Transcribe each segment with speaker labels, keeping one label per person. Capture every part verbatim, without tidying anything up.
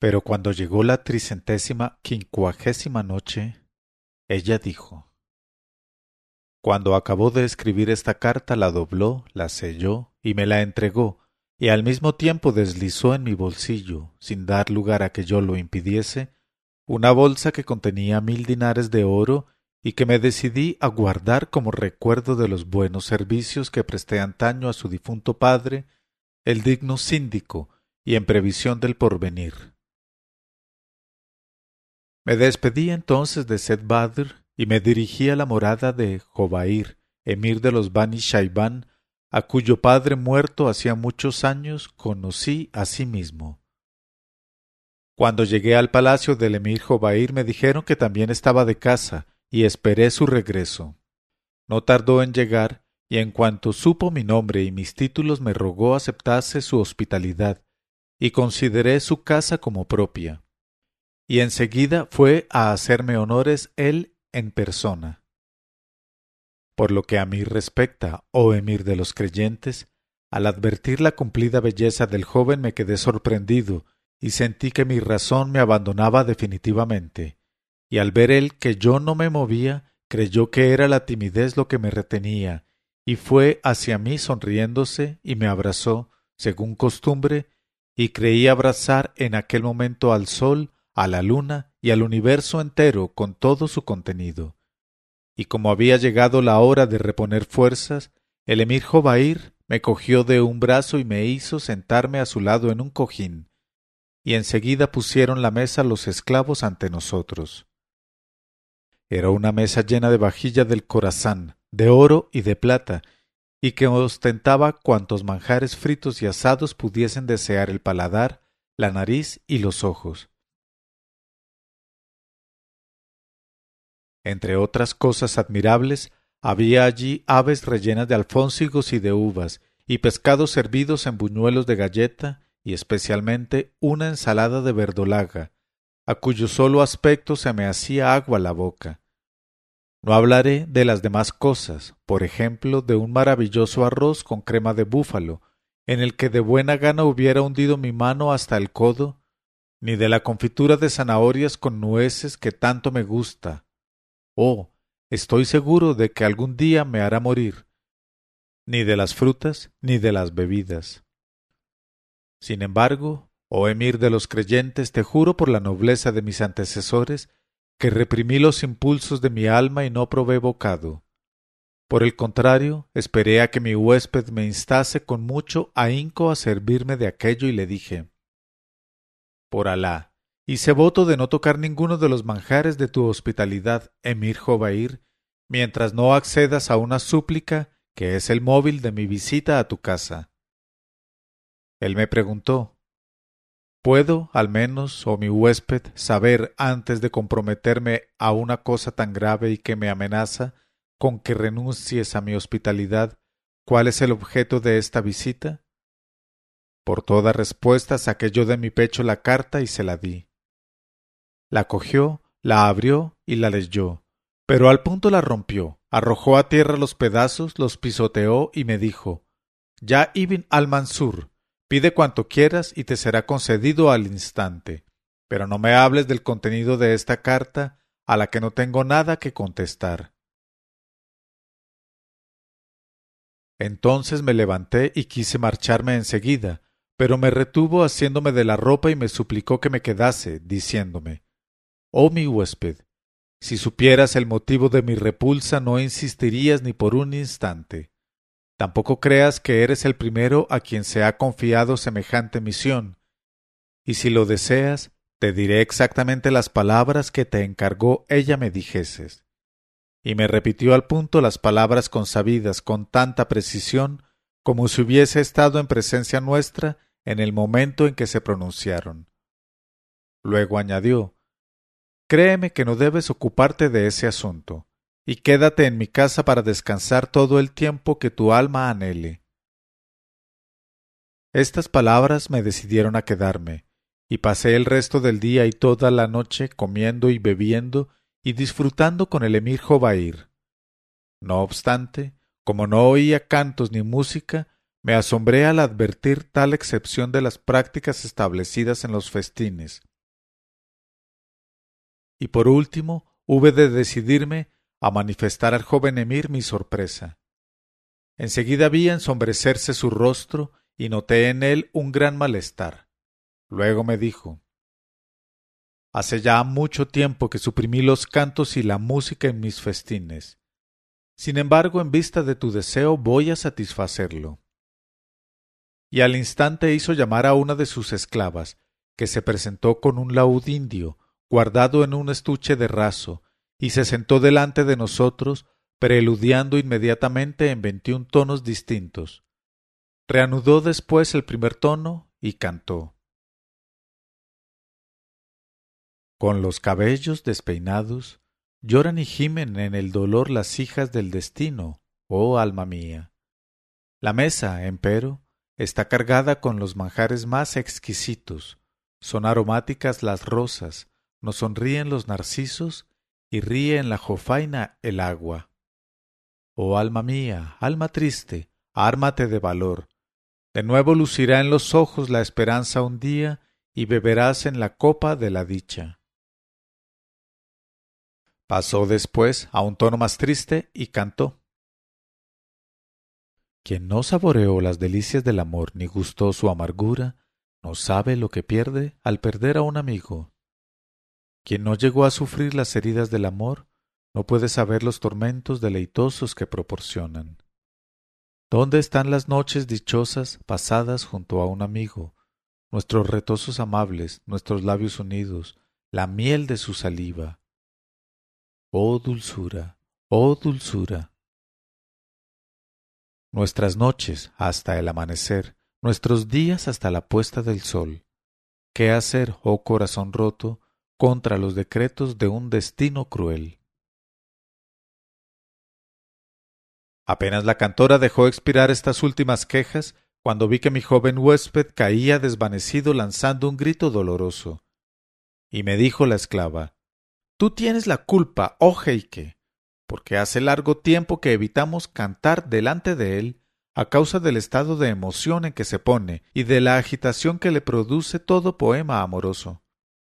Speaker 1: Pero cuando llegó la tricentésima quincuagésima noche, ella dijo: Cuando acabó de escribir esta carta, la dobló, la selló y me la entregó, y al mismo tiempo deslizó en mi bolsillo, sin dar lugar a que yo lo impidiese, una bolsa que contenía mil dinares de oro y que me decidí a guardar como recuerdo de los buenos servicios que presté antaño a su difunto padre, el digno síndico, y en previsión del porvenir. Me despedí entonces de Seth Badr y me dirigí a la morada de Jobair, emir de los Bani Shaibán, a cuyo padre muerto hacía muchos años conocí asimismo. Cuando llegué al palacio del emir Jobair me dijeron que también estaba de casa y esperé su regreso. No tardó en llegar y en cuanto supo mi nombre y mis títulos me rogó aceptase su hospitalidad y consideré su casa como propia. Y enseguida fue a hacerme honores él en persona. Por lo que a mí respecta, oh emir de los creyentes, al advertir la cumplida belleza del joven me quedé sorprendido y sentí que mi razón me abandonaba definitivamente, y al ver él que yo no me movía, creyó que era la timidez lo que me retenía, y fue hacia mí sonriéndose y me abrazó, según costumbre, y creí abrazar en aquel momento al sol, a la luna y al universo entero con todo su contenido. Y como había llegado la hora de reponer fuerzas, el emir Jobair me cogió de un brazo y me hizo sentarme a su lado en un cojín, y enseguida pusieron la mesa los esclavos ante nosotros. Era una mesa llena de vajilla del Corasán, de oro y de plata, y que ostentaba cuantos manjares fritos y asados pudiesen desear el paladar, la nariz y los ojos. Entre otras cosas admirables, había allí aves rellenas de alfónsigos y de uvas, y pescados servidos en buñuelos de galleta, y especialmente una ensalada de verdolaga, a cuyo solo aspecto se me hacía agua la boca. No hablaré de las demás cosas, por ejemplo, de un maravilloso arroz con crema de búfalo, en el que de buena gana hubiera hundido mi mano hasta el codo, ni de la confitura de zanahorias con nueces que tanto me gusta. Oh, estoy seguro de que algún día me hará morir, ni de las frutas, ni de las bebidas. Sin embargo, oh emir de los creyentes, te juro por la nobleza de mis antecesores, que reprimí los impulsos de mi alma y no probé bocado. Por el contrario, esperé a que mi huésped me instase con mucho ahínco a servirme de aquello y le dije: Por Alá, hice voto de no tocar ninguno de los manjares de tu hospitalidad, emir Jobair, mientras no accedas a una súplica que es el móvil de mi visita a tu casa. Él me preguntó: ¿Puedo, al menos, oh mi huésped, saber, antes de comprometerme a una cosa tan grave y que me amenaza, con que renuncies a mi hospitalidad, cuál es el objeto de esta visita? Por toda respuesta saqué yo de mi pecho la carta y se la di. La cogió, la abrió y la leyó, pero al punto la rompió, arrojó a tierra los pedazos, los pisoteó y me dijo: Ya Ibn al-Mansur, pide cuanto quieras y te será concedido al instante, pero no me hables del contenido de esta carta, a la que no tengo nada que contestar. Entonces me levanté y quise marcharme enseguida, pero me retuvo asiéndome de la ropa y me suplicó que me quedase, diciéndome: Oh mi huésped, si supieras el motivo de mi repulsa no insistirías ni por un instante. Tampoco creas que eres el primero a quien se ha confiado semejante misión, y si lo deseas, te diré exactamente las palabras que te encargó ella me dijeses. Y me repitió al punto las palabras consabidas con tanta precisión como si hubiese estado en presencia nuestra en el momento en que se pronunciaron. Luego añadió: Créeme que no debes ocuparte de ese asunto, y quédate en mi casa para descansar todo el tiempo que tu alma anhele. Estas palabras me decidieron a quedarme, y pasé el resto del día y toda la noche comiendo y bebiendo y disfrutando con el emir Jobair. No obstante, como no oía cantos ni música, me asombré al advertir tal excepción de las prácticas establecidas en los festines, y por último hube de decidirme a manifestar al joven emir mi sorpresa. Enseguida vi ensombrecerse su rostro y noté en él un gran malestar. Luego me dijo: «Hace ya mucho tiempo que suprimí los cantos y la música en mis festines. Sin embargo, en vista de tu deseo, voy a satisfacerlo». Y al instante hizo llamar a una de sus esclavas, que se presentó con un laúd indio, guardado en un estuche de raso, y se sentó delante de nosotros, preludiando inmediatamente en veintiún tonos distintos. Reanudó después el primer tono y cantó: «Con los cabellos despeinados, lloran y gimen en el dolor las hijas del destino, oh alma mía. La mesa, empero, está cargada con los manjares más exquisitos, son aromáticas las rosas, nos sonríen los narcisos y ríe en la jofaina el agua. Oh alma mía, alma triste, ármate de valor. De nuevo lucirá en los ojos la esperanza un día y beberás en la copa de la dicha». Pasó después a un tono más triste y cantó: «Quien no saboreó las delicias del amor ni gustó su amargura, no sabe lo que pierde al perder a un amigo. Quien no llegó a sufrir las heridas del amor, no puede saber los tormentos deleitosos que proporcionan. ¿Dónde están las noches dichosas pasadas junto a un amigo, nuestros retosos amables, nuestros labios unidos, la miel de su saliva? Oh dulzura, oh dulzura. Nuestras noches hasta el amanecer, nuestros días hasta la puesta del sol. ¿Qué hacer, oh corazón roto, contra los decretos de un destino cruel?» Apenas la cantora dejó expirar estas últimas quejas, cuando vi que mi joven huésped caía desvanecido lanzando un grito doloroso. Y me dijo la esclava: «Tú tienes la culpa, oh jeique, porque hace largo tiempo que evitamos cantar delante de él a causa del estado de emoción en que se pone y de la agitación que le produce todo poema amoroso.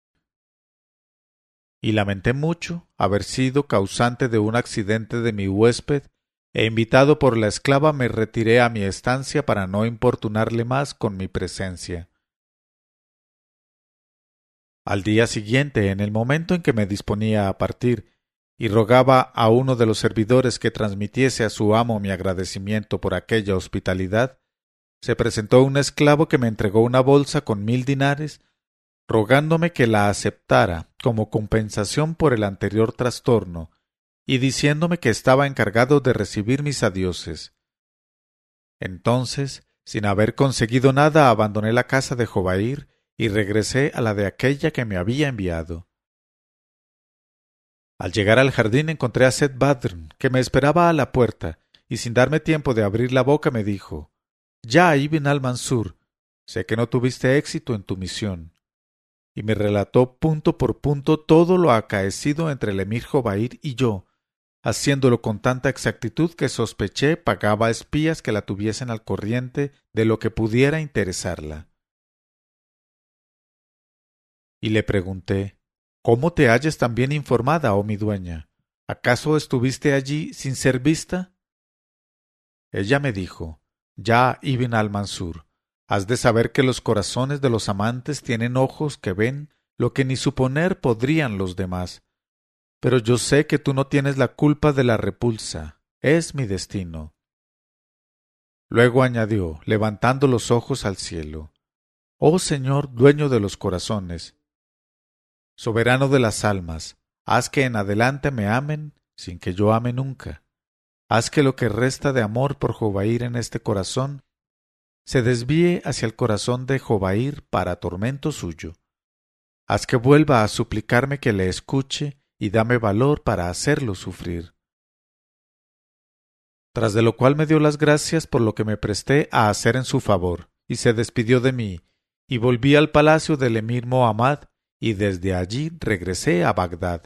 Speaker 1: Y lamenté mucho haber sido causante de un accidente de mi huésped, e invitado por la esclava me retiré a mi estancia para no importunarle más con mi presencia. Al día siguiente, en el momento en que me disponía a partir, y rogaba a uno de los servidores que transmitiese a su amo mi agradecimiento por aquella hospitalidad, se presentó un esclavo que me entregó una bolsa con mil dinares, rogándome que la aceptara como compensación por el anterior trastorno, y diciéndome que estaba encargado de recibir mis adioses. Entonces, sin haber conseguido nada, abandoné la casa de Jobair y regresé a la de aquella que me había enviado. Al llegar al jardín encontré a Seth Badrn, que me esperaba a la puerta, y sin darme tiempo de abrir la boca me dijo: «Ya, Ibn al-Mansur, sé que no tuviste éxito en tu misión». Y me relató punto por punto todo lo acaecido entre el emir Jobair y yo, haciéndolo con tanta exactitud que sospeché pagaba a espías que la tuviesen al corriente de lo que pudiera interesarla. Y le pregunté: «¿Cómo te hallas tan bien informada, oh mi dueña? ¿Acaso estuviste allí sin ser vista?» Ella me dijo: «Ya, Ibn al-Mansur, has de saber que los corazones de los amantes tienen ojos que ven lo que ni suponer podrían los demás. Pero yo sé que tú no tienes la culpa de la repulsa. Es mi destino». Luego añadió, levantando los ojos al cielo: «Oh Señor, dueño de los corazones, soberano de las almas, haz que en adelante me amen sin que yo ame nunca. Haz que lo que resta de amor por Jobair en este corazón se desvíe hacia el corazón de Jobair para tormento suyo. Haz que vuelva a suplicarme que le escuche y dame valor para hacerlo sufrir». Tras de lo cual me dio las gracias por lo que me presté a hacer en su favor, y se despidió de mí, y volví al palacio del emir Mohammad, y desde allí regresé a Bagdad.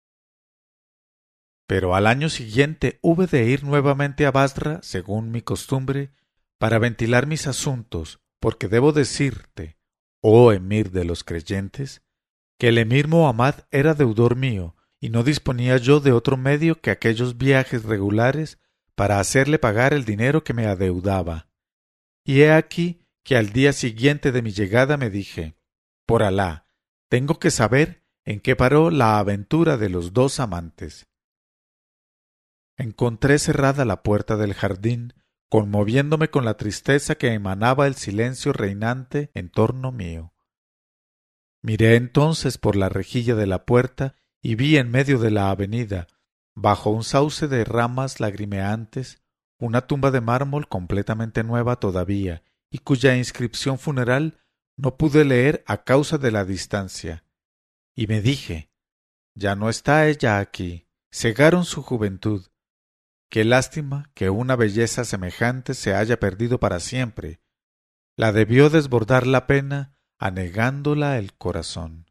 Speaker 1: Pero al año siguiente hube de ir nuevamente a Basra, según mi costumbre, para ventilar mis asuntos, porque debo decirte, oh emir de los creyentes, que el emir Mohammad era deudor mío, y no disponía yo de otro medio que aquellos viajes regulares para hacerle pagar el dinero que me adeudaba. Y he aquí que al día siguiente de mi llegada me dije, por Alá, tengo que saber en qué paró la aventura de los dos amantes. Encontré cerrada la puerta del jardín, conmoviéndome con la tristeza que emanaba el silencio reinante en torno mío. Miré entonces por la rejilla de la puerta y vi en medio de la avenida, bajo un sauce de ramas lagrimeantes, una tumba de mármol completamente nueva todavía, y cuya inscripción funeral no pude leer a causa de la distancia. Y me dije, ya no está ella aquí, cegaron su juventud. Qué lástima que una belleza semejante se haya perdido para siempre. La debió desbordar la pena, anegándola el corazón.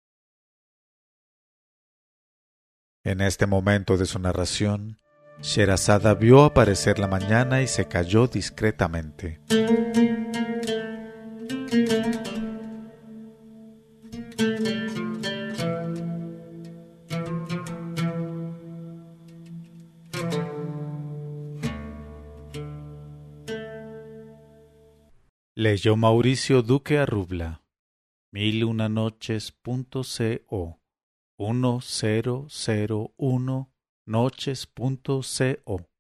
Speaker 1: En este momento de su narración, Sherazada vio aparecer la mañana y se calló discretamente. Leyó Mauricio Duque Arrubla. Mil una noches punto co. uno cero cero uno noches punto co.